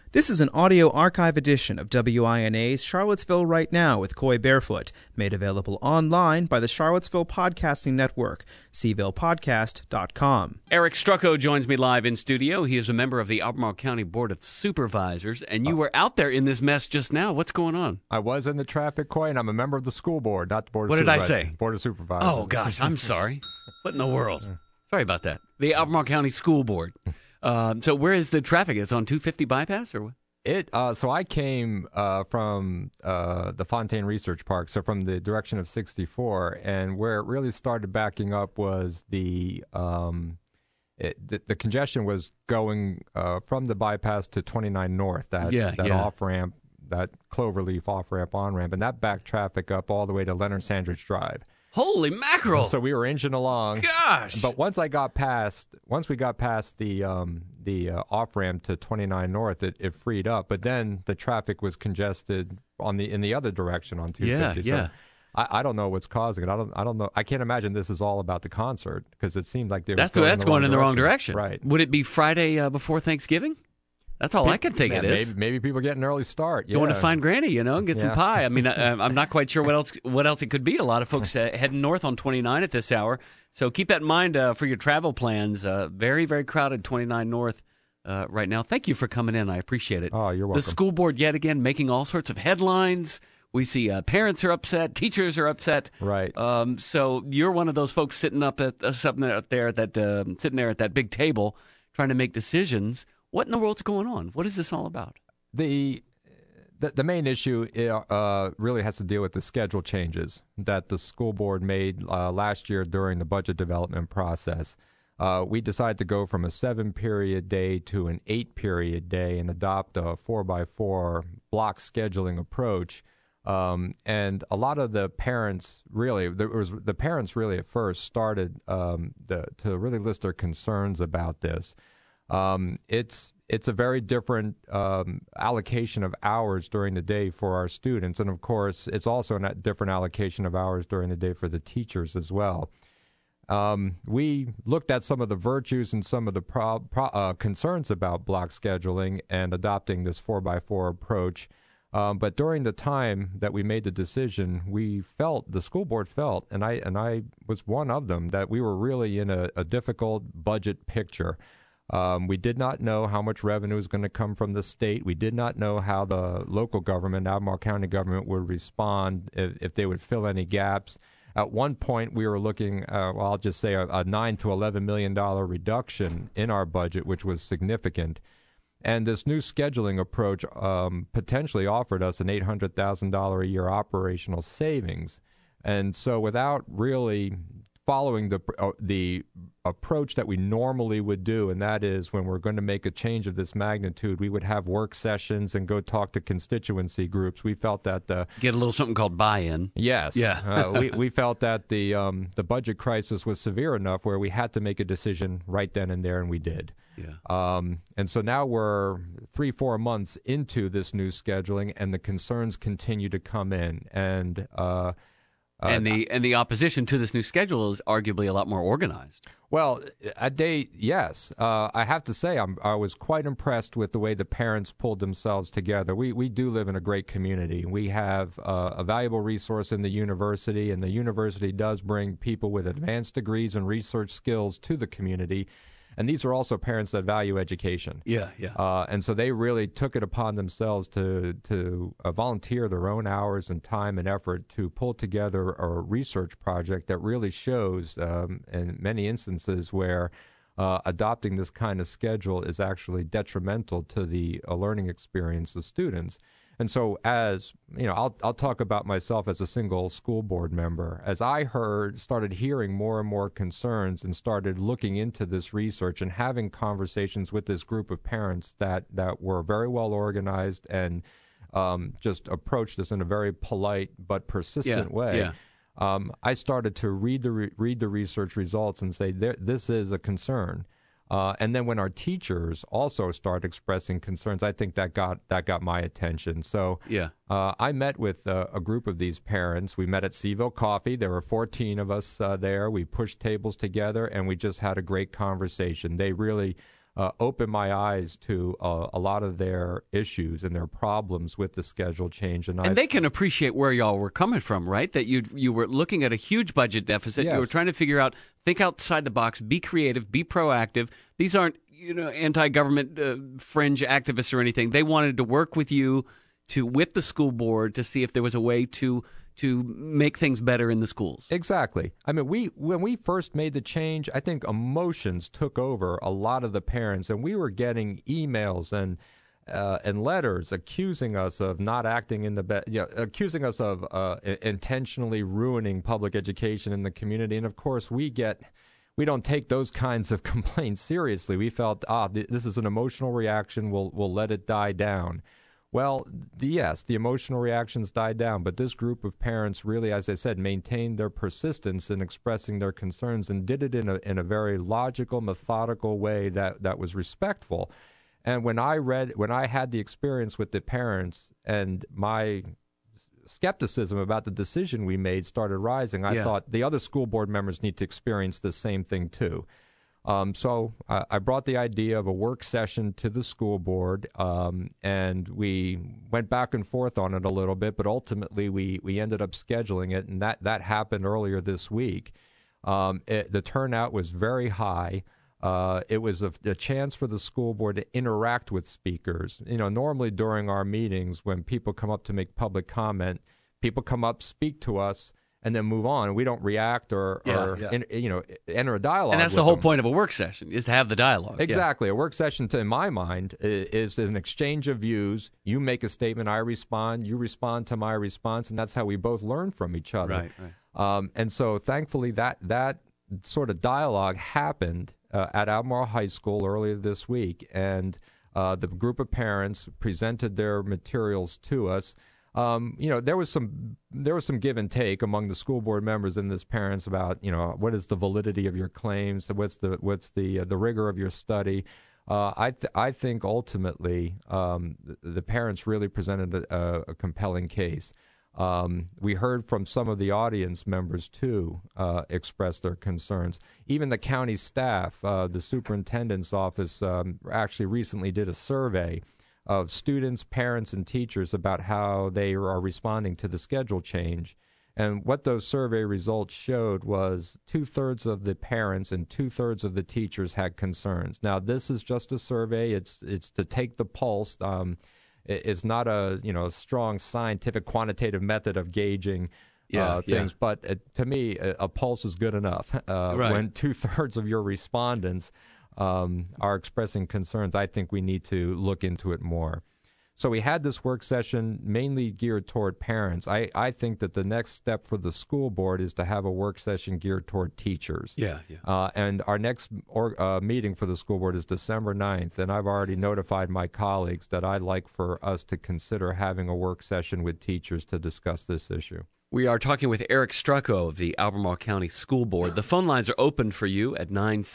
This is an audio archive edition of WINA's Charlottesville Right Now with Coy Barefoot, made available online by the Charlottesville Podcasting Network, cvillePodcast.com. Eric Strucco joins me live in studio. He is a member of the Albemarle County Board of Supervisors, and you were out there in this mess just now. What's going on? I was in the traffic, Coy, and I'm a member of the school board, not the Board of Supervisors. Supervisors. What did I say? Board of Supervisors. Oh, gosh, I'm sorry. What in the world? Sorry about that. The Albemarle County School Board. So where is the traffic? It's on 250 bypass or what? So I came from the Fontaine Research Park, so from the direction of 64, and where it really started backing up was the congestion was going from the bypass to 29 North, that off-ramp, that Cloverleaf off-ramp, on-ramp, and that backed traffic up all the way to Leonard Sandridge Drive. Holy mackerel! So we were inching along. Gosh! But once we got past the off ramp to 29 North, it freed up. But then the traffic was congested in the other direction on 250. Yeah. So I don't know what's causing it. I don't know. I can't imagine this is all about the concert because it seemed like that's going in the wrong direction. Right? Would it be Friday before Thanksgiving? That's all I can think it is. Maybe people get an early start. Yeah. Going to find Granny, get some pie. I mean, I'm not quite sure what else it could be. A lot of folks heading north on 29 at this hour. So keep that in mind for your travel plans. Very, very crowded 29 North right now. Thank you for coming in. I appreciate it. Oh, you're welcome. The school board, yet again, making all sorts of headlines. We see parents are upset, teachers are upset. Right. So you're one of those folks sitting up at sitting there at that big table trying to make decisions. What in the world's going on? What is this all about? The main issue really has to deal with the schedule changes that the school board made last year during the budget development process. We decided to go from a 7-period day to an 8-period day and adopt a 4x4 block scheduling approach. And a lot of the parents really at first started to really list their concerns about this. It's a very different allocation of hours during the day for our students, and of course, it's also a different allocation of hours during the day for the teachers as well. We looked at some of the virtues and some of the concerns about block scheduling and adopting this 4x4 approach. But during the time that we made the decision, the school board felt, and I was one of them, that we were really in a difficult budget picture. We did not know how much revenue was going to come from the state. We did not know how the local government, Albemarle County government, would respond, if they would fill any gaps. At one point, we were looking, I'll just say a $9 to $11 million reduction in our budget, which was significant. And this new scheduling approach potentially offered us an $800,000 a year operational savings. And so without really following the approach that we normally would do, and that is when we're going to make a change of this magnitude, we would have work sessions and go talk to constituency groups. We felt that get a little something called buy-in. Yes, yeah. we felt that the budget crisis was severe enough where we had to make a decision right then and there, and we did. Yeah. And so now we're 3-4 months into this new scheduling, and the concerns continue to come in, and the opposition to this new schedule is arguably a lot more organized. Well, yes. I have to say I was quite impressed with the way the parents pulled themselves together. We do live in a great community. We have a valuable resource in the university, and the university does bring people with advanced degrees and research skills to the community. And these are also parents that value education. Yeah. And so they really took it upon themselves to volunteer their own hours and time and effort to pull together a research project that really shows, in many instances, where adopting this kind of schedule is actually detrimental to the learning experience of students. And so, as you know, I'll talk about myself as a single school board member. As I started hearing more and more concerns and started looking into this research and having conversations with this group of parents that were very well organized and just approached this in a very polite but persistent way. Yeah. I started to read the research results and say this is a concern. And then when our teachers also start expressing concerns, I think that got my attention. So I met with a group of these parents. We met at Seaville Coffee. There were 14 of us there. We pushed tables together, and we just had a great conversation. They really opened my eyes to a lot of their issues and their problems with the schedule change. And they can appreciate where y'all were coming from, right? That you were looking at a huge budget deficit. Yes. You were trying to figure out, think outside the box, be creative, be proactive. These aren't anti-government fringe activists or anything. They wanted to work with you with the school board to see if there was a way to make things better in the schools. Exactly. I mean, when we first made the change, I think emotions took over a lot of the parents, and we were getting emails and letters accusing us of not acting in the best, accusing us of intentionally ruining public education in the community. And of course, we don't take those kinds of complaints seriously. We felt, this is an emotional reaction. We'll let it die down. Well, yes, the emotional reactions died down, but this group of parents really, as I said, maintained their persistence in expressing their concerns and did it in a very logical, methodical way that was respectful. And when I had the experience with the parents and my skepticism about the decision we made started rising, I thought the other school board members need to experience the same thing too. So I brought the idea of a work session to the school board, and we went back and forth on it a little bit, but ultimately we ended up scheduling it, and that happened earlier this week. The turnout was very high. It was a chance for the school board to interact with speakers. Normally during our meetings, when people come up to make public comment, people come up, speak to us, and then move on. We don't react or enter a dialogue. And that's the whole point of a work session, is to have the dialogue. Exactly. A work session, in my mind, is an exchange of views. You make a statement, I respond, you respond to my response, and that's how we both learn from each other. Right. And so thankfully that sort of dialogue happened at Albemarle High School earlier this week, and the group of parents presented their materials to us. There was some give and take among the school board members and his parents about, what is the validity of your claims, what's the rigor of your study. I think ultimately the parents really presented a compelling case. We heard from some of the audience members too express their concerns. Even the county staff, the superintendent's office, actually recently did a survey of students, parents, and teachers about how they are responding to the schedule change. And what those survey results showed was 2/3 of the parents and 2/3 of the teachers had concerns. Now, this is just a survey. It's to take the pulse. It's not a strong scientific quantitative method of gauging things. But to me, a pulse is good enough. When 2/3 of your respondents are expressing concerns, I think we need to look into it more. So we had this work session mainly geared toward parents. I think that the next step for the school board is to have a work session geared toward teachers. And our next meeting for the school board is December 9th, and I've already notified my colleagues that I'd like for us to consider having a work session with teachers to discuss this issue. We are talking with Eric Strucko of the Albemarle County School Board. The phone lines are open for you at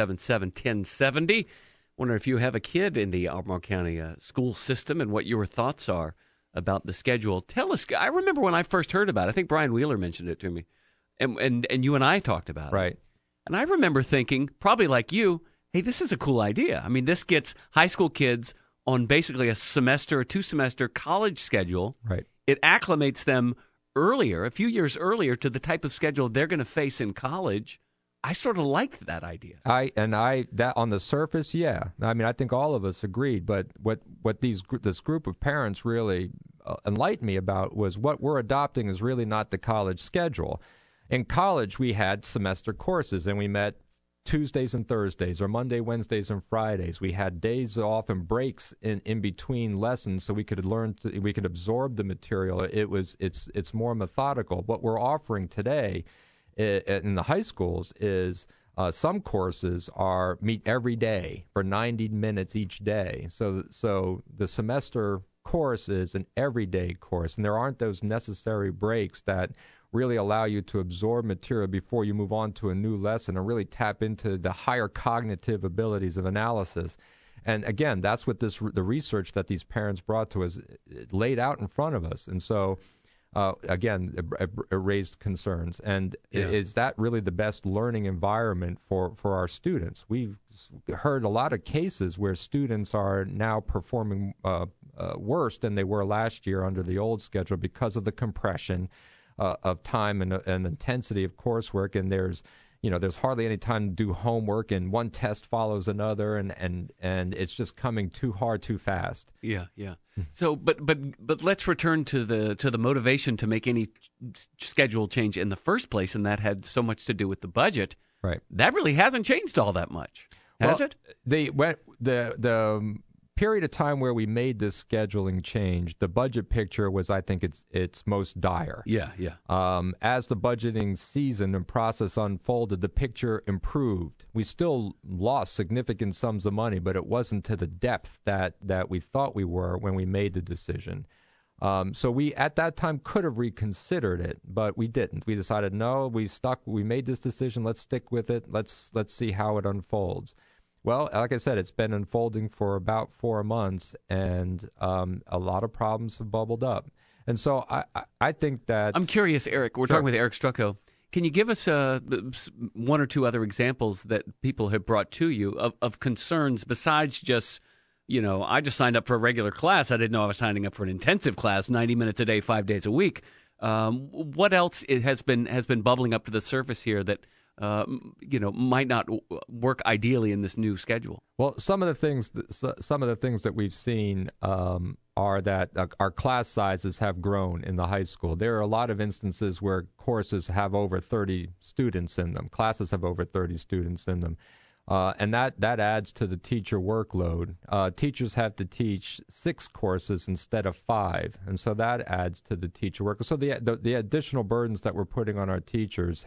977-1070. Wonder if you have a kid in the Albemarle County school system and what your thoughts are about the schedule. Tell us. I remember when I first heard about it. I think Brian Wheeler mentioned it to me, and you and I talked about it. Right. And I remember thinking, probably like you, hey, this is a cool idea. I mean, this gets high school kids on basically a 2-semester college schedule. Right. It acclimates them earlier, a few years earlier, to the type of schedule they're going to face in college. I sort of liked that idea. That on the surface, yeah. I mean, I think all of us agreed. But what this group of parents really enlightened me about was what we're adopting is really not the college schedule. In college, we had semester courses, and we met Tuesdays and Thursdays, or Monday, Wednesdays, and Fridays. We had days off and breaks in between lessons, so we could we could absorb the material. It's more methodical. What we're offering today in the high schools is some courses meet every day for 90 minutes each day. So the semester course is an everyday course, and there aren't those necessary breaks that really allow you to absorb material before you move on to a new lesson and really tap into the higher cognitive abilities of analysis. And again, that's what the research that these parents brought to us laid out in front of us. And so again, it raised concerns. And is that really the best learning environment for our students? We've heard a lot of cases where students are now performing worse than they were last year under the old schedule because of the compression of time and intensity of coursework. And there's hardly any time to do homework, and one test follows another, and it's just coming too hard, too fast. Yeah. So, but let's return to the motivation to make any schedule change in the first place, and that had so much to do with the budget. Right. That really hasn't changed all that much, has it? The period of time where we made this scheduling change, the budget picture was, I think, it's most dire. Yeah. As the budgeting season and process unfolded, the picture improved. We still lost significant sums of money, but it wasn't to the depth that we thought we were when we made the decision. So we, at that time, could have reconsidered it, but we didn't. We decided, no, we made this decision, let's stick with it, let's see how it unfolds. Well, like I said, it's been unfolding for about 4 months, and a lot of problems have bubbled up. And so I think that... I'm curious, Eric. We're talking with Eric Strucko. Can you give us one or two other examples that people have brought to you of concerns besides just, I just signed up for a regular class. I didn't know I was signing up for an intensive class, 90 minutes a day, 5 days a week. What else has been bubbling up to the surface here that might not work ideally in this new schedule? Well, some of the things that we've seen are that our class sizes have grown in the high school. There are a lot of instances where courses have over 30 students in them. Classes have over 30 students in them. And that adds to the teacher workload. Teachers have to teach 6 courses instead of 5, and so that adds to the teacher work. So the additional burdens that we're putting on our teachers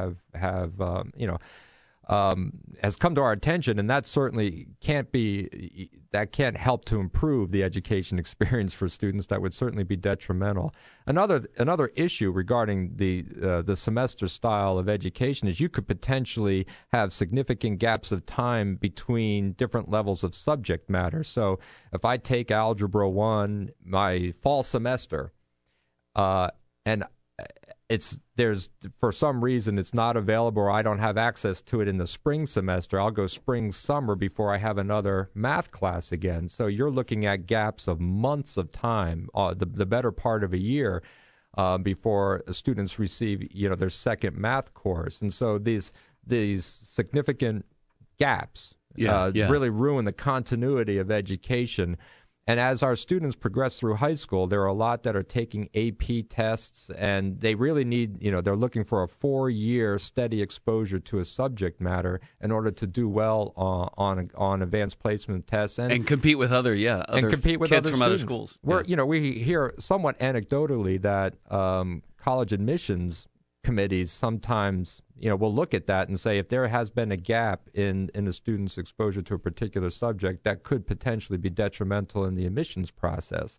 has come to our attention, and that certainly can't help to improve the education experience for students. That would certainly be detrimental. Another issue regarding the semester style of education is you could potentially have significant gaps of time between different levels of subject matter. So if I take Algebra 1 my fall semester, and there's for some reason it's not available or I don't have access to it in the spring semester, I'll go spring summer before I have another math class again. So you're looking at gaps of months of time, the better part of a year before students receive their second math course. And so these significant gaps really ruin the continuity of education. And as our students progress through high school, there are a lot that are taking AP tests, and they really need, they're looking for a 4-year steady exposure to a subject matter in order to do well on advanced placement tests and compete with other compete with kids other from other schools. We hear somewhat anecdotally that college admissions committees sometimes will look at that and say if there has been a gap in a student's exposure to a particular subject, that could potentially be detrimental in the admissions process.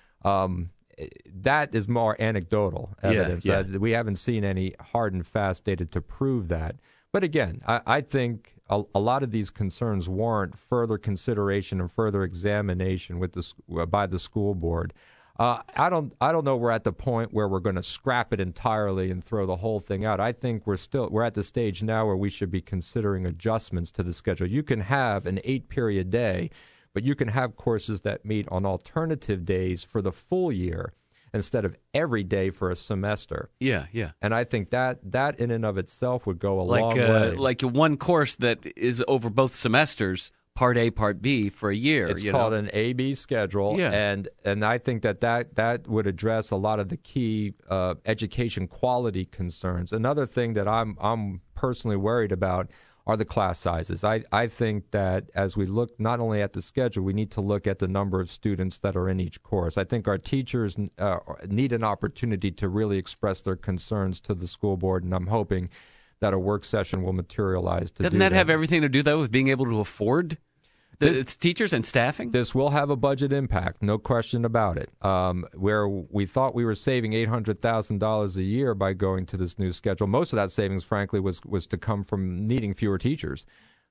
That is more anecdotal evidence. We haven't seen any hard and fast data to prove that. But again, I think a lot of these concerns warrant further consideration and further examination by the school board. I don't know we're at the point where we're going to scrap it entirely and throw the whole thing out. I think we're at the stage now where we should be considering adjustments to the schedule. You can have an 8-period day, but you can have courses that meet on alternative days for the full year instead of every day for a semester. Yeah. And I think that in and of itself would go a long way. Like one course that is over both semesters, Part A, Part B for a year. It's called an A-B schedule, and I think that would address a lot of the key education quality concerns. Another thing that I'm personally worried about are the class sizes. I think that as we look not only at the schedule, we need to look at the number of students that are in each course. I think our teachers need an opportunity to really express their concerns to the school board, and I'm hoping that a work session will materialize to do that. Doesn't that have everything to do, though, with being able to afford its teachers and staffing? This will have a budget impact, no question about it. Where we thought we were saving $800,000 a year by going to this new schedule, most of that savings, frankly, was to come from needing fewer teachers.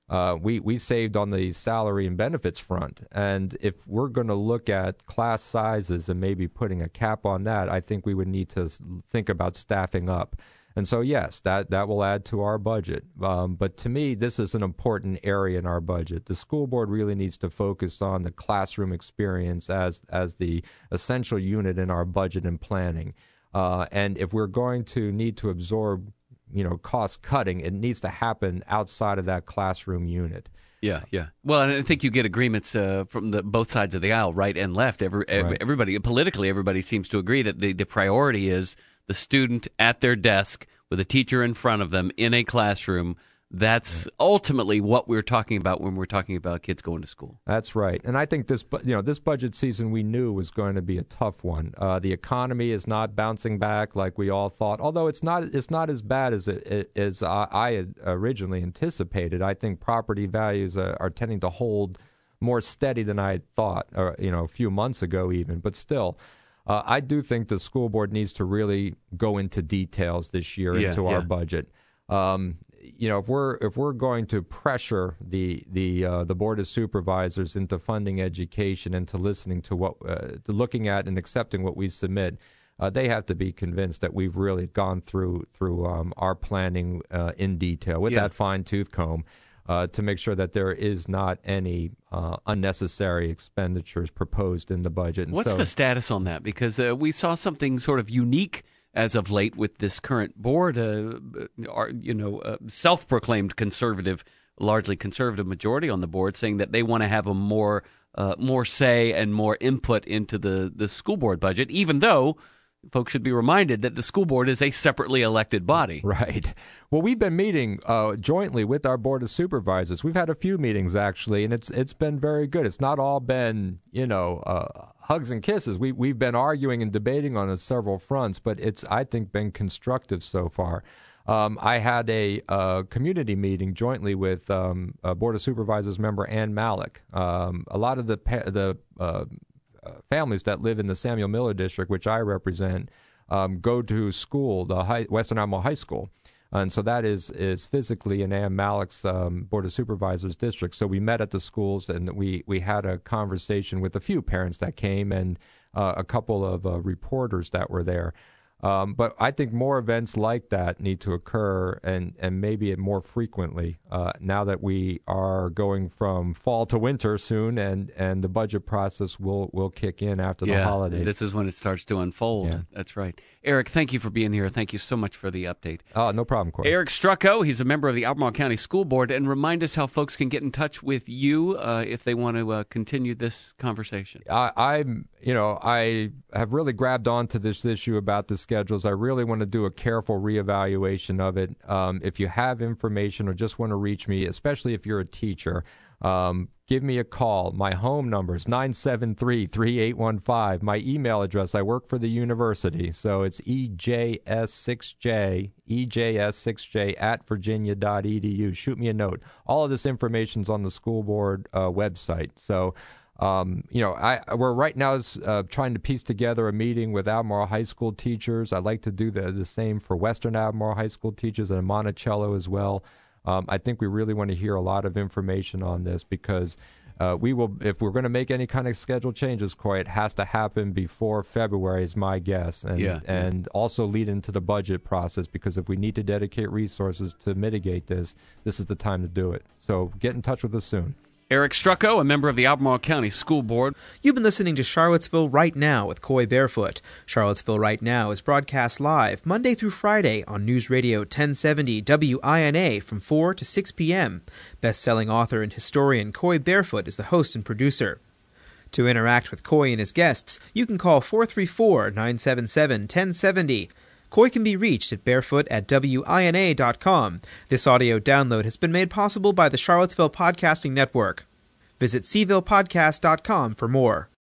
We saved on the salary and benefits front. And if we're going to look at class sizes and maybe putting a cap on that, I think we would need to think about staffing up. And so, yes, that will add to our budget. But to me, this is an important area in our budget. The school board really needs to focus on the classroom experience as the essential unit in our budget and planning. And if we're going to need to absorb, cost cutting, it needs to happen outside of that classroom unit. Yeah. Well, and I think you get agreements from both sides of the aisle, right and left. Everybody, politically, everybody seems to agree that the priority is the student at their desk with a teacher in front of them in a classroom. That's ultimately what we're talking about when we're talking about kids going to school. That's right. And I think this budget season we knew was going to be a tough one. The economy is not bouncing back like we all thought, although it's not as bad as I had originally anticipated. I think property values are tending to hold more steady than I had thought, a few months ago even, but still. I do think the school board needs to really go into details this year into our budget. If we're going to pressure the board of supervisors into funding education and to listening to to looking at and accepting what we submit, they have to be convinced that we've really gone through our planning in detail with that fine-tooth comb. To make sure that there is not any unnecessary expenditures proposed in the budget. And what's the status on that? Because we saw something sort of unique as of late with this current board, self-proclaimed conservative, largely conservative majority on the board, saying that they want to have a more say and more input into the school board budget, even though folks should be reminded that the school board is a separately elected body. Right. Well, we've been meeting jointly with our board of supervisors. We've had a few meetings, actually, and it's been very good. It's not all been, hugs and kisses. We've been arguing and debating on several fronts, but it's, I think, been constructive so far. I had a community meeting jointly with Board of Supervisors member Ann Malik. A lot of the families that live in the Samuel Miller district, which I represent, go to school, the Western Alamo High School. And so that is physically in Ann Malik's Board of Supervisors district. So we met at the schools, and we had a conversation with a few parents that came and a couple of reporters that were there. But I think more events like that need to occur, and maybe more frequently now that we are going from fall to winter soon, and the budget process will kick in after the holidays. This is when it starts to unfold. Yeah. That's right. Eric, thank you for being here. Thank you so much for the update. No problem, Corey. Eric Strucko, he's a member of the Albemarle County School Board. And remind us how folks can get in touch with you if they want to continue this conversation. I have really grabbed onto this issue about the schedules. I really want to do a careful reevaluation of it. If you have information or just want to reach me, especially if you're a teacher, give me a call. My home number is 973-3815. My email address, I work for the university, so it's EJS6J at virginia.edu. Shoot me a note. All of this information's on the school board website. So, we're right now trying to piece together a meeting with Albemarle High School teachers. I'd like to do the same for Western Albemarle High School teachers and Monticello as well. I think we really want to hear a lot of information on this because we will, if we're going to make any kind of schedule changes, Coy, it has to happen before February is my guess, and also lead into the budget process, because if we need to dedicate resources to mitigate this is the time to do it. So get in touch with us soon. Eric Strucko, a member of the Albemarle County School Board. You've been listening to Charlottesville Right Now with Coy Barefoot. Charlottesville Right Now is broadcast live Monday through Friday on News Radio 1070 WINA from 4 to 6 p.m. Best-selling author and historian Coy Barefoot is the host and producer. To interact with Coy and his guests, you can call 434-977-1070. Coy can be reached at barefoot@wina.com. This audio download has been made possible by the Charlottesville Podcasting Network. Visit cvillepodcast.com for more.